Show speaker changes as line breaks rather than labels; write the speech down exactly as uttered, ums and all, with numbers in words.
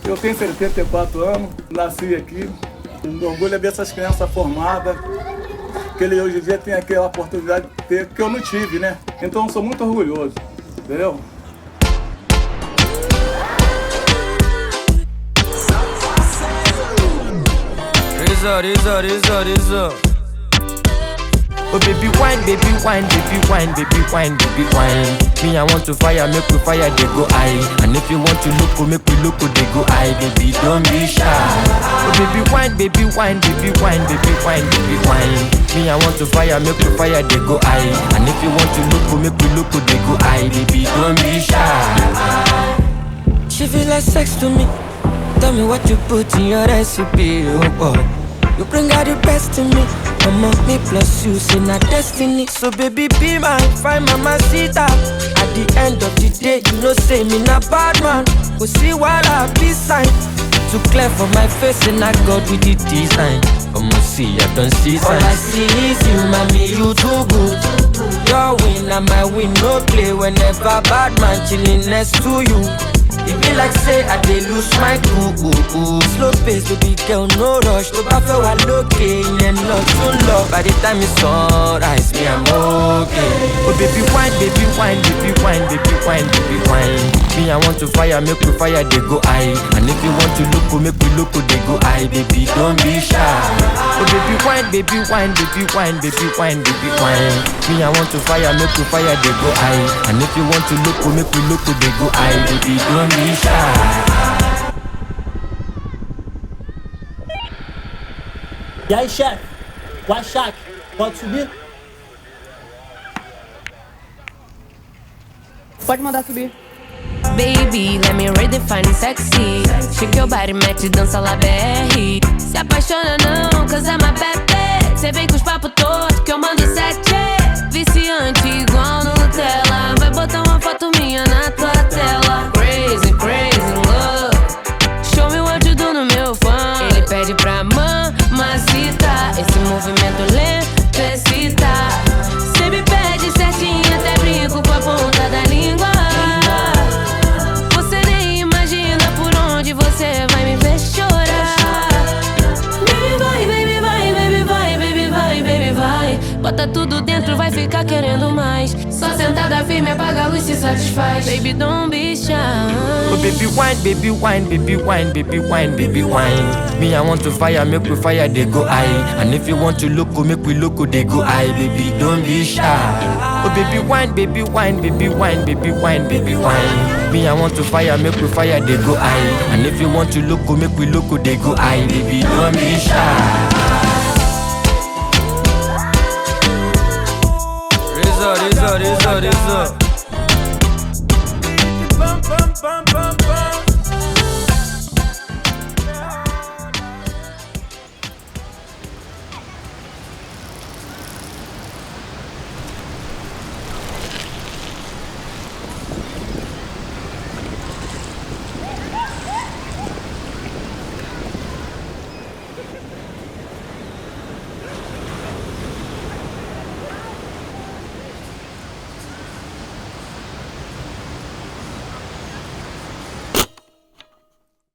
Eu tenho setenta e quatro anos, nasci aqui. O orgulho é ver essas crianças formadas, que ele hoje em dia tem aquela oportunidade de ter, que eu não tive, né? Então eu sou muito orgulhoso, entendeu?
Rizzo, Rizzo, Rizzo, Rizzo. Oh baby wine, baby wine, baby wine, baby wine, baby wine. Me I want to fire, make we fire, they go high. And if you want to look, make we look, they go high. Baby don't be shy. Oh baby wine, baby wine, baby wine, baby wine, baby wine. Me I want to fire, make we fire, they go high. And if you want to look, make we look, they go high. Baby don't be shy. She feel like sex to me. Tell me what you put in your recipe, oh boy. You bring out the best in me. Mama, me plus you, say not destiny. So baby, be mine, find mama sita. At the end of the day, you know say me not bad man. Go see what I be sign. Too clear for my face and I got with the design. I'ma see, I don't see sign. All I see is you, mommy, you too good. Your win and my win, no play. Whenever bad man chilling next to you, it be like say I dey lose my cool. Slow pace, baby girl, no rush. To back for a look and not too low. By the time it's sunrise, me I'm okay. Oh baby wine, baby wine, baby wine, baby wine, baby wine. Me I want to fire, make we fire, they go high. And if you want to look, make we look, they go high. Baby don't be shy. Oh baby wine, baby wine, baby wine, baby wine, baby wine. Me I want to fire, make we fire, they go high. And if you want to look, make we look, they go high. Baby don't be shy.
E aí, chefe? Vai, Shaq, pode subir?
Pode mandar subir.
Baby, let me redefine sexy. Shake your body, mete dança lá B R. Se apaixona não, cause I'm a bad bitch. Cê vem com os papos todos que eu mando sete. Viciante igual Nutella. Vai botar uma foto minha na tua tela. Crazy, crazy love. Show me what you do no meu fã. Ele pede pra mamacita. Esse movimento lento excita. Cê me pede certinho, até brinco com a ponta da língua. Você nem imagina por onde você vai me ver chorar. Baby vai, baby vai, baby vai, baby vai, baby vai. Bota tudo dentro, vai ficar querendo mais. Só sentada firme, apaga a luz, se satisfaz. Baby don't be shy.
Oh baby wine, baby wine, baby wine, baby wine, baby wine. Me I want to fire, make we fire, they go high. And if you want to look, make we look, they go high. Baby don't be shy. Oh baby wine, baby wine, baby wine, baby wine, baby wine. Me I want to fire, make we fire, they go high. And if you want to look, make we look, they go high. Baby don't be shy. Rizzo, Rizzo, Rizzo, Rizzo. Bum, bum, bum, bum, bum.